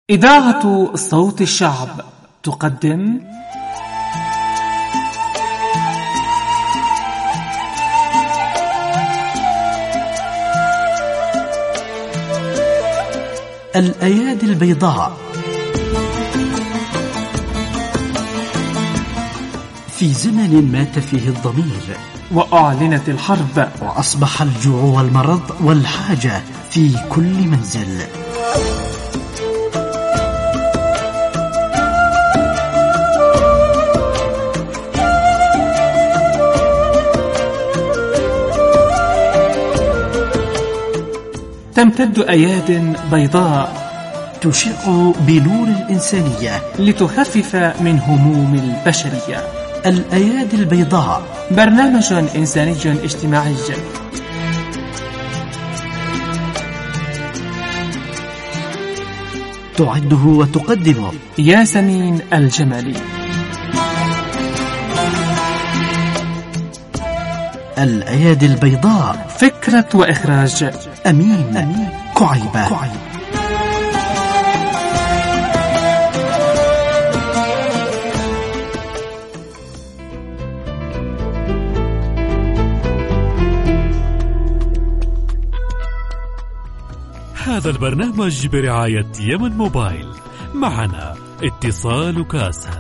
إذاعة صوت الشعب تقدم الأيادي البيضاء. في زمن مات فيه الضمير وأعلنت الحرب وأصبح الجوع والمرض والحاجة في كل منزل، تمتد أياد بيضاء تشع بنور الإنسانية لتخفف من هموم البشرية. الأيادي البيضاء برنامج إنساني اجتماعي تعده وتقدمه ياسمين الجمالي. الأيادي البيضاء، فكرة وإخراج أمين كعيبة. هذا البرنامج برعاية يمن موبايل. معنا اتصالك أسهل.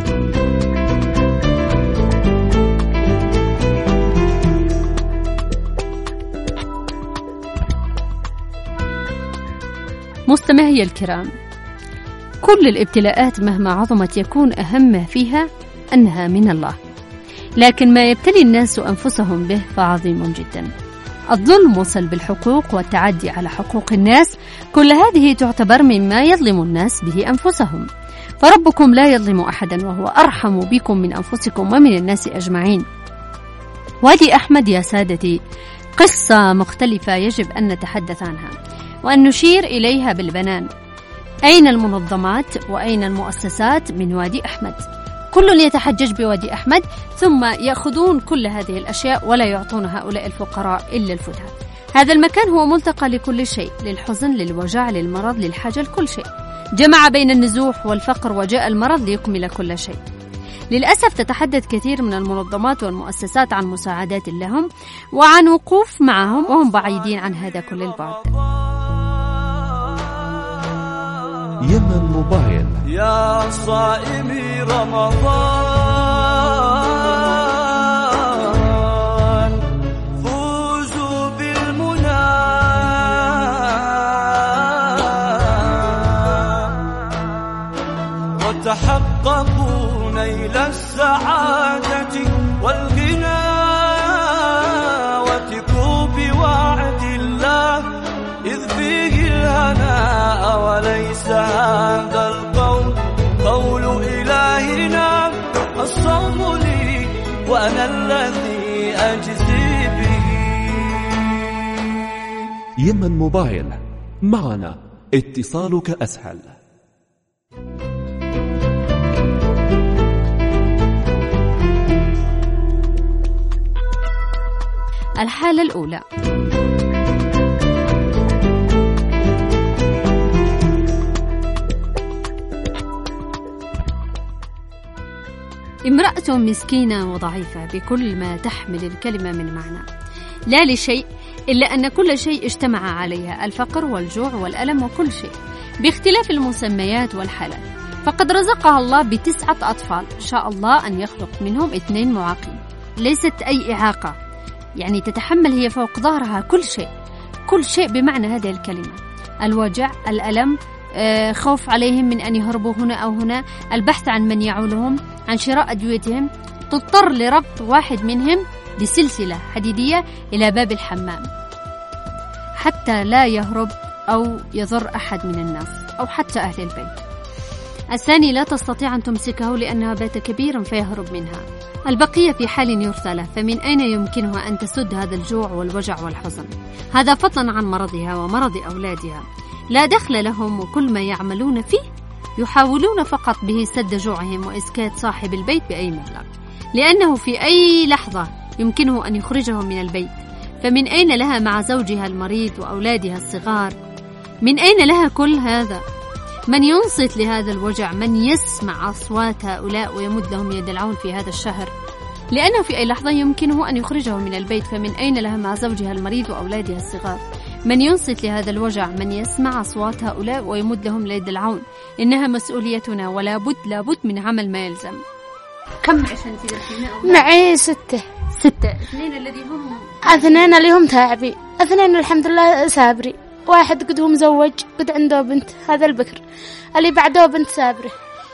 مستمعي الكرام، كل الابتلاءات مهما عظمت يكون أهم فيها أنها من الله، لكن ما يبتلي الناس أنفسهم به فعظيم جدا. الظلم وسلب الحقوق والتعدي على حقوق الناس، كل هذه تعتبر مما يظلم الناس به أنفسهم، فربكم لا يظلم أحدا وهو أرحم بكم من أنفسكم ومن الناس أجمعين. وادي أحمد يا سادتي قصة مختلفة يجب أن نتحدث عنها وأن نشير إليها بالبنان. أين المنظمات وأين المؤسسات من وادي أحمد؟ كل يتحجج بوادي أحمد ثم يأخذون كل هذه الأشياء ولا يعطون هؤلاء الفقراء إلا الفتات. هذا المكان هو ملتقى لكل شيء، للحزن، للوجع، للمرض، للحاجة، لكل شيء. جمع بين النزوح والفقر وجاء المرض ليكمل كل شيء. للأسف تتحدث كثير من المنظمات والمؤسسات عن مساعدات لهم وعن وقوف معهم وهم بعيدين عن هذا كل البعد. يمن موبايل. يا صائمي رمضان فوزوا بالمنى وتحققوا نيل السعادة والغنى وثقوا بوعد الله إذ فيه الهناء وليس هذا القول قول إلهنا. الصوم لي وأنا الذي أجزي به. يمن موبايل، معنا اتصالك أسهل. الحالة الأولى: امرأة مسكينة وضعيفة بكل ما تحمل الكلمة من معنى، لا لشيء إلا أن كل شيء اجتمع عليها، الفقر والجوع والألم وكل شيء باختلاف المسميات والحالات. فقد رزقها الله ب9 أطفال، شاء الله أن يخلق منهم 2 معاقين، ليست أي إعاقة، يعني تتحمل هي فوق ظهرها كل شيء بمعنى هذه الكلمة، الوجع، الألم، خوف عليهم من أن يهربوا هنا أو هنا، البحث عن من يعولهم، عن شراء أدويتهم. تضطر لربط واحد منهم بسلسلة حديدية إلى باب الحمام حتى لا يهرب أو يضر أحد من الناس أو حتى أهل البيت. الثاني لا تستطيع أن تمسكه لأنها بات كبيرا فيهرب منها. البقية في حال يرثى له، فمن أين يمكنها أن تسد هذا الجوع والوجع والحزن؟ هذا فضلا عن مرضها ومرض أولادها، لا دخل لهم، وكل ما يعملون فيه يحاولون فقط به سد جوعهم وإسكات صاحب البيت بأي مبلغ، لأنه في أي لحظة يمكنه أن يخرجهم من البيت. فمن أين لها مع زوجها المريض وأولادها الصغار؟ من أين لها كل هذا؟ من ينصت لهذا الوجع، من يسمع أصوات هؤلاء ويمد لهم يد العون في هذا الشهر، لأنه في أي لحظة يمكنه أن يخرجه من البيت، فمن أين لها مع زوجها المريض وأولادها الصغار؟ من ينصت لهذا الوجع، من يسمع أصوات هؤلاء ويمد لهم يد العون. إنها مسؤوليتنا، ولا بد من عمل ما يلزم. كم معيش أنت دحين؟ معي 6. 6. 2 الذي هم 2 اللي هم تعبي، 2 الحمد لله سابري. 1 قد هو مزوج، قد عنده بنت، هذا البكر. اللي بعده بنت سابرة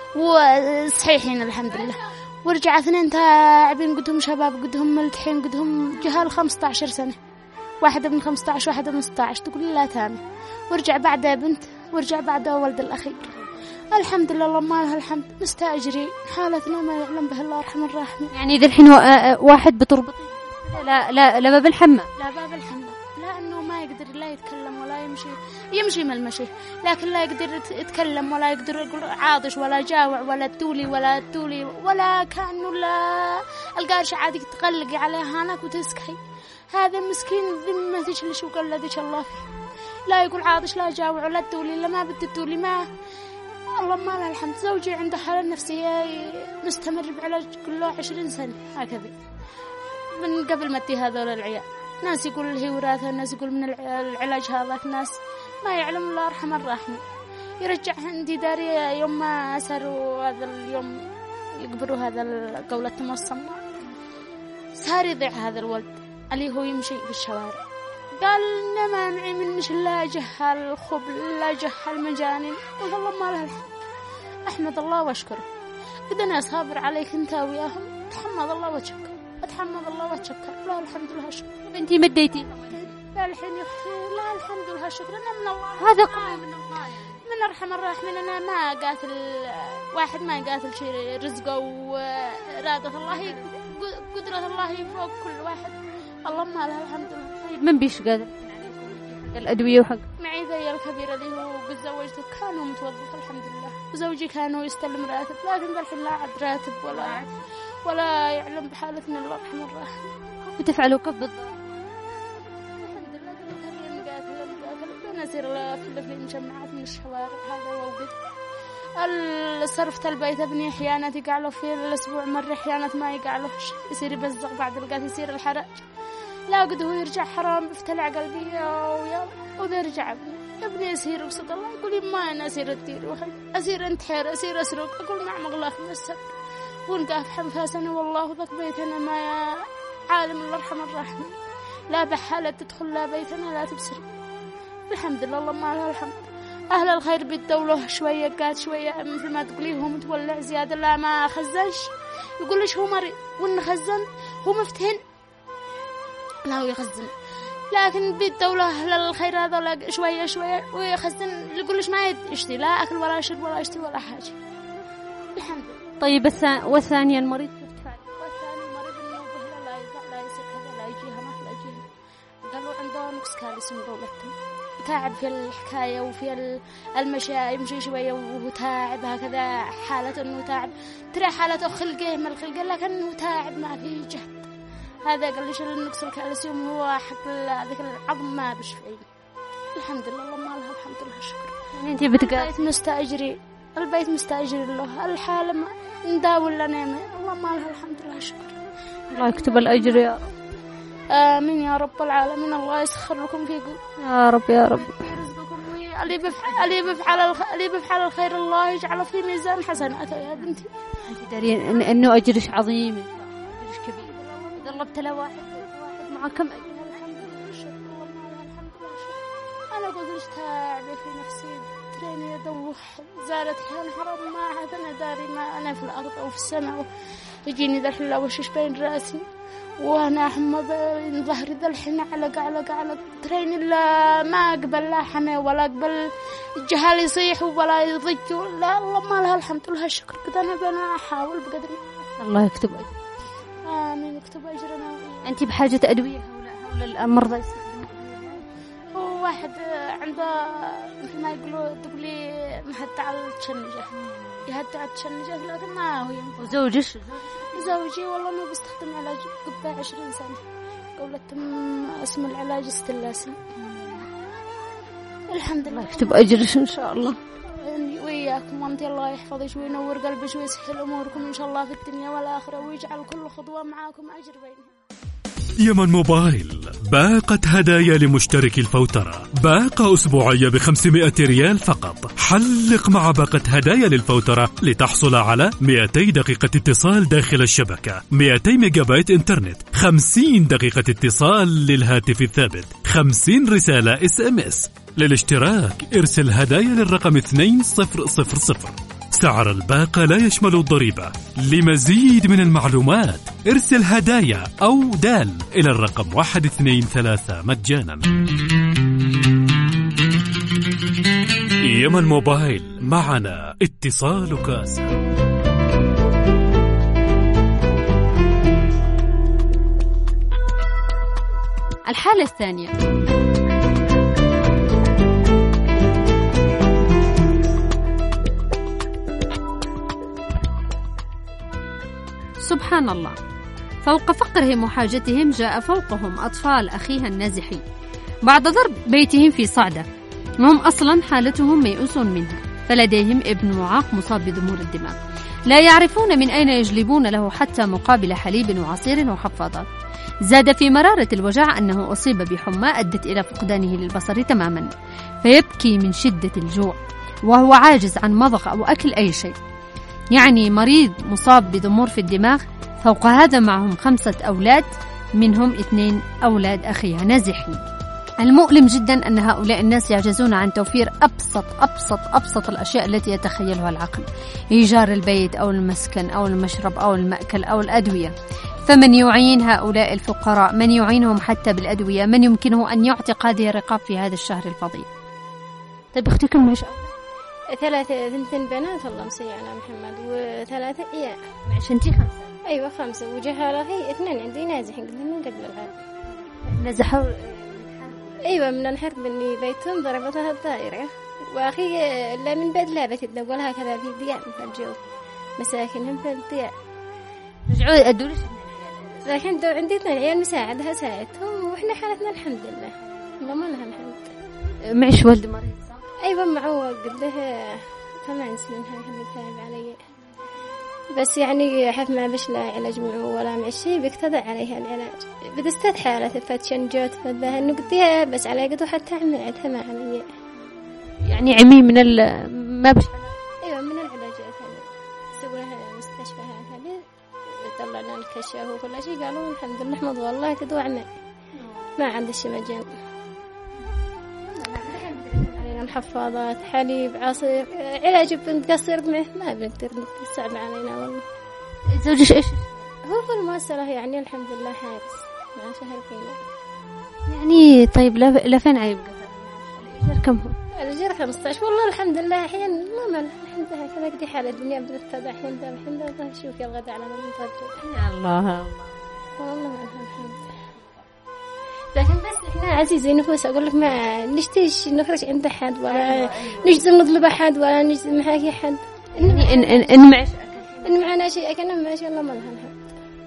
وصحيحين الحمد لله. ورجع 2 تعبين، قد هم شباب، قد هم ملتحين، قد هم جهال 15 سنة. 1 من 15 1 من 16. تقول لا تامي. ورجع بعده بنت، ورجع بعده ولد الأخير. الحمد لله اللهم لها الحمد. مستأجرين، حالتنا ما يعلم به الله أرحم الراحمين. يعني ذا الحين 1 بتربطي؟ لا باب الحمام. لا باب الحمام، لأنه ما يقدر لا يتكلم ولا يمشي من المشي، لكن لا يقدر يتكلم ولا يقدر يقول عاطش ولا جاوع ولا تولي ولا كأنه لا القارش عادي تغلقي عليها هناك وتسكحي. هذا مسكين ذمة تجلش وقلدش الله فيه، لا يقول عاطش لا جاوع ولا تولي، لا ما بدي تولي ما. اللهم لها الحمد. زوجي عنده حالة نفسية مستمر بعلاج كله 20 سنة هكذا، من قبل ما تي هذول العيال. ناس يقول هي وراثة، ناس يقول من العلاج هذاك، ناس ما يعلم الله أرحم الراحمين. يرجع عندي داري يوم ما أسروا هذا اليوم يقبروا هذا قولتهم الصماء، صار يضيع هذا الولد اللي هو يمشي في الشوارع. قال ما معي من مش لا جهال الخبل لا جهال مجانين. قلت الله ما لها الحمد، أحمد الله واشكره. قد أنا صابر عليك أنت وياهم، تحمد الله وتشكر، أتحمد الله وتشكر. لا الحمد لله شكر. بنتي مديتي لا الحين لا الحمد لله شكر. أنا من الله، هذا قوي من الله، من أرحم الراحمين. أنا ما قاتل واحد، ما قاتل شيء، رزقه وإرادة الله، قدرة الله فوق كل واحد. اللهم لها الحمد لله. طيب من بيش قادر الأدوية وحق؟ معي ذي الكبير اللي هو قد زوجته كانوا متوظف الحمد لله، وزوجي كانوا يستلم راتب، لكن الحين لا عاد راتب ولا يعلم بحالتنا الله يرحم الراحمين. بتفعلوا كيف بالضبط؟ الحمد لله كلهم قاتل بنزير في المجمعات من الشوارع هذا ووقت الصرف البيت ابني احيانا يقعله في الاسبوع مره، احيانا ما يقعلهش، يصير يبزق بعد القات، يصير الحرج. لا قد هو يرجع حرام بفتلع قلبي ويرجع ابني يصير بصد الله. يقول لي ما انا اسير الدير وحي، اسير انتحر، اسير اسرق. اقول نعم الله من السر ونقاف حنفاسنا والله ذاك بيتنا ما عالم الله يرحم الراحمين. لا بحالة تدخل لا بيتنا لا تبصر. الحمد لله اللهم لها الحمد. أهل الخير بالدولة شوية قات شوية مثل ما تقولي هو متولع زيادة، لا ما خزنش يقول ليش هو مريض وإن خزن هو مفتهن لا هو يخزن. لكن بالدولة أهل الخير هذا شوية ويخزن يقول ليش ما يشتري لا أكل ولا يشرب ولا يشتري ولا حاجة. الحمد لله. طيب والثانية المريض والثاني المريض إنه بهلا لا يزع لا يصير كذا لا يجيها ما لا يجيها. قالوا عنده نقص كالسيوم دولتهم، تعب في الحكاية وفي المشي يمشي شوية وهو تعب هكذا، حالة إنه تعب ترى حالته خلقه ما الخلقه لكنه تعب ما فيه جهد. هذا قال ليش النقص الكالسيوم هو حق ذاك العظم ما بشفعين. الحمد لله اللهم لها الحمد لله شكر. يعني أنت بتقال البيت مستأجر له، الحالة نداول لنا اللهم لها الحمد لله شكر. الله يكتب الأجر يا رب. آمين يا رب العالمين. الله يسخر لكم فيكم يا رب يا رب. اللي بفعل الخير الله يجعله في ميزان حسناته يا بنتي. أنت دارين إنه أجرش عظيم، أجرش كبير. إذا الله ابتلى واحد مع كم أجر. الحمد لله شكر الله الحمد لله شكر. أنا قلت ليش تعبي في نفسي تريني يدوح زارت حين حرام ما عاد أنا داري ما أنا في الأرض أو في السماء يجيني ذا الحلا وشش بين رأسي وأنا حمى بين ظهري ذا الحين علق تريني لا ما أقبل لا حمى ولا أقبل الجهال يصيح ولا يضج لا الله ما لها الحمد لله الشكر. كده أنا أحاول بقدر الله يكتب أجر. آمين يكتب أجرنا. أنت بحاجة أدوية هؤلاء المرضى يستخدمون؟ هو واحد عنده مثل ما يقولوا تقولي مهدع على التشنجة يهدع التشنجة لكن ما هو ينفع. وزوجش؟ زوجي والله ما بيستخدم علاج قبل 20 سنة. قولتهم اسم العلاج استلاسم. الحمد لله يكتب أجرش إن شاء الله. وإياكم، وأنت الله يحفظك وينور قلبك ويسهل أموركم إن شاء الله في الدنيا والآخرة، ويجعل كل خطوة معاكم أجر بينها. يمن موبايل باقة هدايا لمشتركي الفوترة، باقة أسبوعية ب500 ريال فقط. حلق مع باقة هدايا للفوترة لتحصل على 200 دقيقة اتصال داخل الشبكة، 200 ميجا بايت انترنت، 50 دقيقة اتصال للهاتف الثابت، 50 رسالة SMS. للاشتراك ارسل هدايا للرقم 2000. سعر الباقة لا يشمل الضريبة. لمزيد من المعلومات ارسل هدايا أو دال إلى الرقم 123 مجانا. يمن موبايل، معنا اتصالك أسهل. الحالة الثانية، سبحان الله، فوق فقرهم وحاجتهم جاء فوقهم أطفال أخيها النازحين بعد ضرب بيتهم في صعدة، وهم أصلا حالتهم ميؤوس منها، فلديهم ابن معاق مصاب بضمور الدماغ، لا يعرفون من أين يجلبون له حتى مقابل حليب وعصير وحفاضات. زاد في مرارة الوجع أنه أصيب بحمى أدت إلى فقدانه للبصر تماما، فيبكي من شدة الجوع وهو عاجز عن مضغ أو أكل أي شيء. يعني مريض مصاب بضمور في الدماغ، فوق هذا معهم 5 أولاد، منهم 2 أولاد أخيها نازحين. المؤلم جدا أن هؤلاء الناس يعجزون عن توفير أبسط الأشياء التي يتخيلها العقل، إيجار البيت أو المسكن أو المشرب أو المأكل أو الأدوية. فمن يعين هؤلاء الفقراء؟ من يعينهم حتى بالأدوية؟ من يمكنه أن يعتق هذه الرقاب في هذا الشهر الفضيل؟ طيب اختكم مش 3 2 بنات الله مسيء على محمد، و3 عيال. معش انتي 5؟ أيوة 5، وجهالة هي 2 عندي نازحين من قبل العام. نزحوا؟ أيوة من الحرب اللي بيتهم ضربتها الطائرة، وأخي لا من بعد لعبة الدول هكذا في ضياء في الجو، مساكنهم في الضياء. رجعوا أدولش لكن عندي 2 عيال مساعدها ساعدتهم، وإحنا حالتنا الحمد لله ما لها الحمد. معش والد مريض صح؟ أيوة معه قد له 8 سنين هاي اللي تعب علي، بس يعني حف ما بش لا علاج معه ولا مع شيء بيقتضى عليها العلاج، بدستات حالة فتشن جوت فذها إنه قديها بس على قده حتى عملتها ما علي. يعني عمي من ما بش. أيوة من العلاجات هذا سويها مستشفى هذا طلعنا الكشف وكل شيء، قالوا الحمد لله نحمد والله كده عمل ما عنده شيء مجال. علينا محفظات حليب عصير علاج بنقصر ما بنقدر، صعب علينا والله. زوجك إيش؟ هو في المؤسسة يعني الحمد لله حارس مع شهر فينا. يعني طيب لا فين عيب الإيجار كم هو؟ الإيجار 15 والله الحمد لله أحيانا ما الحمد لله كذا قدي حالة الدنيا بتتبع أحيانا الحمد لله شوف يا الغداء على ما نترجع. يا الله والله الحمد. لكن بس إحنا عزيزين نفوس أقول لك ما نشتيش نخرج عند أحد ولا نجزم نطلب أحد ولا نجزم محاكي أحد. إن معنا شيء أكنا ما شاء الله ما لها الحمد.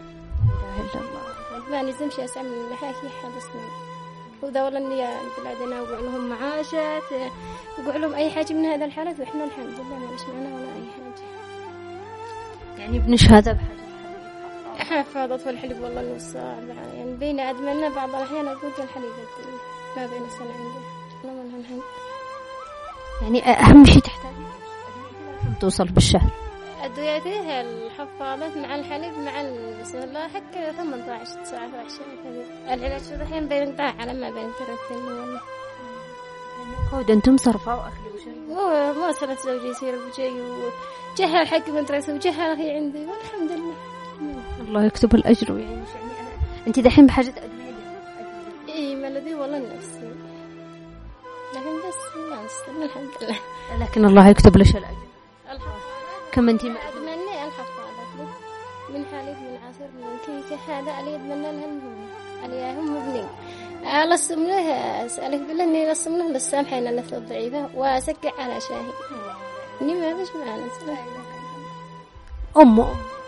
ما نجزمش أسمع من محاكي أحد اسمه. وذا ولا إني بلادنا وقع لهم معاشات وقع لهم أي حاجة من هذا الحالات، وإحنا الحمد لله ما ليش معنا ولا أي حاجة. يعني ابنش هذا بحاجة حفاظت والحليب والله إنه صعب يعني بين أدمنا بعض الأحيان أقول الحليب ما بين السنة عنده لا منها الحمد. يعني أهم شيء تحتاج توصل بالشهر أدويته الحفاظات مع الحليب مع الله حق 18 19 كذا. العلاج الحين بين ضاع على ما بين 3 والله. كود أنتم صرفوا أكل وشيء. ما صرت زوجي يصير بجي وجهل حق بنت رأسه وجهل هي عندي والحمد لله. الله يكتب الأجر ويعني أنت دحين بحاجة أدوية. إيه ملدي والله نفسي. لكن بس ما استنى الحمد لله. لكن الله يكتب لش الأجر. كم أنت أتمنى الحفاظة من حليب من عصير من كيكة هذا اللي أتمنى لهم اللي هم ابني. على السمنة أسألك بالله إني السمنة للسامحين النفس الضعيفة وأسقع على شاهي. إني ما بش معنا سلام. أمه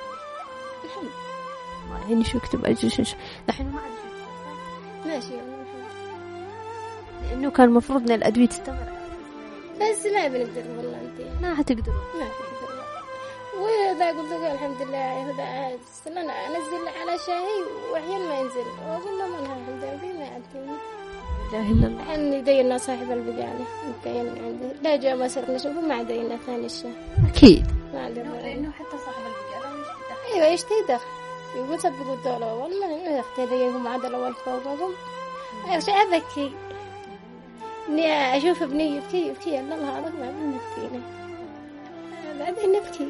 يعني شو يكتب أجر الحين ما عاد ماشي لأنه كان المفروض إن الأدوية تستمر بس ما بنقدر والله أنت ما حتقدروا. ما بنقدر. وإذا قلت له الحمد لله هذا أنا أنزل على شاهي وعيان ما ينزل وأقول له منها الحمد لله ما يعطيني. لا إله إلا الله. إحنا دينا صاحب البقالة دين عنده لا جاء ما صرنا نشوفه ما دينا ثاني الشهر. أكيد. ما عندنا. إنه حتى صاحب البقالة مش يدخل. أيوة يشتهي يقول سبقوا الدولة والله إنه أختي دينهم عدل أول فوقهم. أيش أبكي. إني أشوف ابني يبكي الله هذا ما بنبكينا. بعدين نبكي.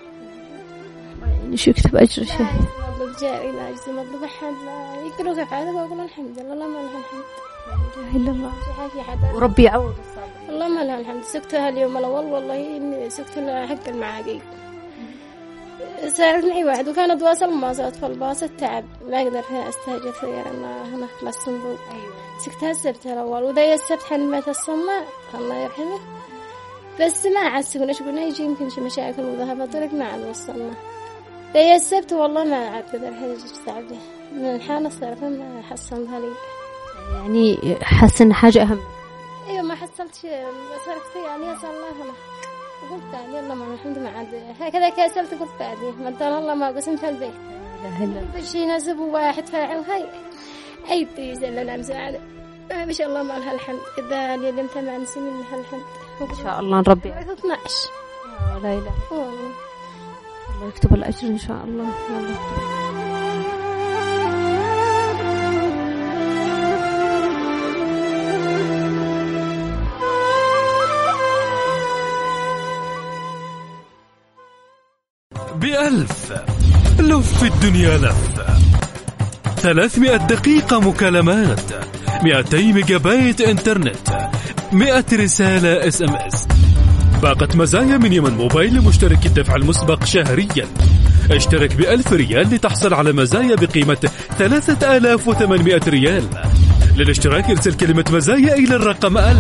شو يكتب أجر شيء. مطلوب جاري لا أجزي مطلوب أحد لا يقدروا كيف هذا وأقول الحمد لله ما لها الحمد. لا إله إلا الله. في حدا. وربي يعوض. والله ما لها الحمد سكتها اليوم الأول والله إني سكتها حق المعاقي. سألتني أي واحد وكانت واصل ما صارت في الباص التعب ما أقدر فيها أستهجر سيارة هنا في الصندوق. سكتها السبت الأول وذا السبت حلمت الصماء الله يرحمه بس ما عسقنا إيش قلنا يجي يمكن شي مشاكل وذهب طريق ما عاد وصلنا ذا السبت والله ما عاد قدر حاجة تعبه من الحالة صار ما حصلتها لي يعني حسن حاجة أهم. أيوة ما حصلت شيء صار كثير يعني أسأل الله هنا قلت بعد يلا ما الحمد ما عاد هكذا كسلت قلت بعدي ما دام الله ما قسم في البيت. لا إله إلا بشي نزب واحد فاعل هاي أي بيزلنا مساعدة ما شاء الله ما لها الحمد كذا اليوم 8 سنين لها الحمد إن شاء الله ربي 12 لا إله والله الله يكتب الأجر إن شاء الله. ب1000 لف الدنيا لف 300 دقيقة مكالمات 200 ميجا بايت انترنت 100 رسالة SMS باقة مزايا من يمن موبايل لمشترك الدفع المسبق شهريا. اشترك ب1000 ريال لتحصل على مزايا بقيمة 3800 ريال. للاشتراك ارسل كلمة مزايا إلى الرقم 1000.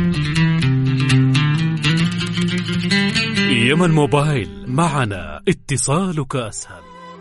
يمن موبايل معنا اتصالك أسهل.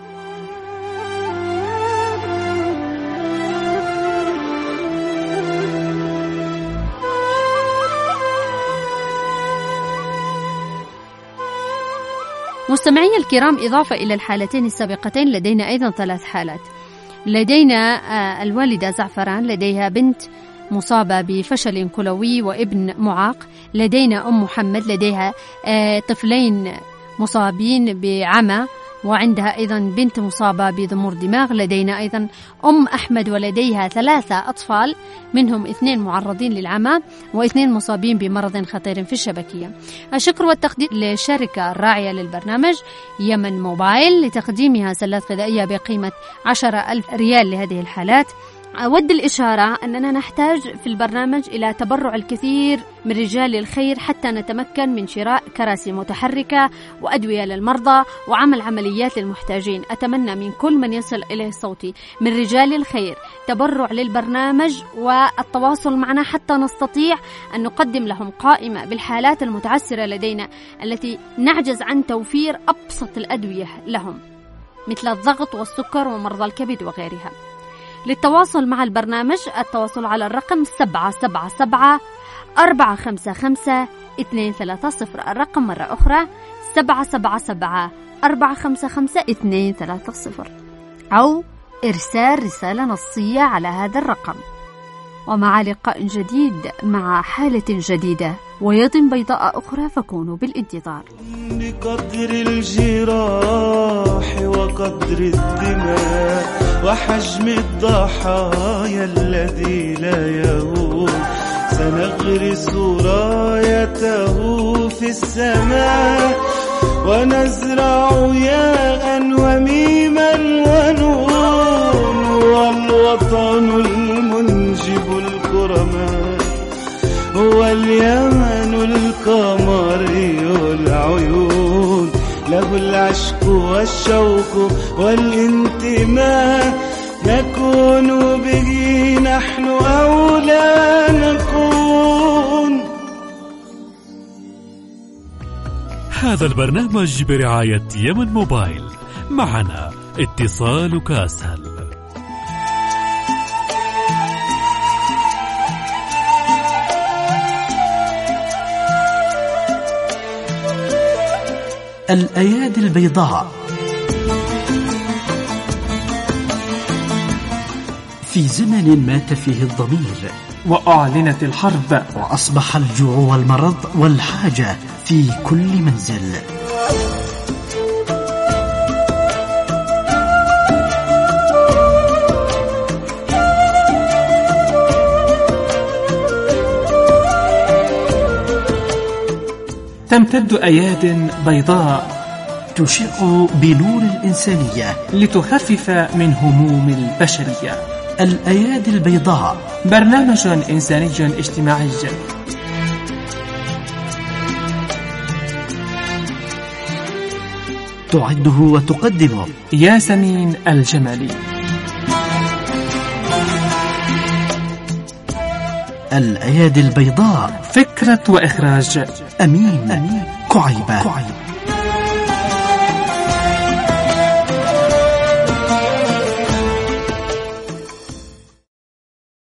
مستمعي الكرام إضافة إلى الحالتين السابقتين لدينا أيضا 3 حالات. لدينا الوالدة زعفران لديها بنت مصابة بفشل كلوي وابن معاق. لدينا أم محمد لديها طفلين مصابين بعمى وعندها أيضا بنت مصابة بضمور دماغ. لدينا أيضا أم أحمد ولديها 3 أطفال منهم 2 معرضين للعمى و2 مصابين بمرض خطير في الشبكية. الشكر والتقدير للشركة الراعية للبرنامج يمن موبايل لتقديمها سلات غذائية بقيمة 10,000 ريال لهذه الحالات. أود الإشارة أننا نحتاج في البرنامج إلى تبرع الكثير من رجال الخير حتى نتمكن من شراء كراسي متحركة وأدوية للمرضى وعمل عمليات للمحتاجين. أتمنى من كل من يصل إليه صوتي من رجال الخير تبرع للبرنامج والتواصل معنا حتى نستطيع أن نقدم لهم قائمة بالحالات المتعسرة لدينا التي نعجز عن توفير أبسط الأدوية لهم مثل الضغط والسكر ومرضى الكبد وغيرها. للتواصل مع البرنامج التواصل على الرقم 777 455 230. الرقم مرة أخرى 777 455 230 أو إرسال رسالة نصية على هذا الرقم. ومع لقاء جديد مع حالة جديدة ويد بيضاء أخرى فكونوا بالانتظار. بقدر الجراح وقدر الدماء وحجم الضحايا الذي لا يهون سنغرس رايته في السماء ونزرع ياء وميما ونون والوطن المنجب الكرماء هو اليمن القمري العيون له العشق والشوق والانتماء نكون به نحن أو لا نكون. هذا البرنامج برعاية يمن موبايل معنا اتصالك أسهل. الأيادي البيضاء. في زمن مات فيه الضمير وأعلنت الحرب وأصبح الجوع والمرض والحاجة في كل منزل. تمتد أياد بيضاء تشع بنور الإنسانية لتخفف من هموم البشرية. الأيادي البيضاء برنامج إنساني اجتماعي تعده وتقدمه ياسمين الجمالي. الأيادي البيضاء. فكرة وإخراج أمين كعيبة.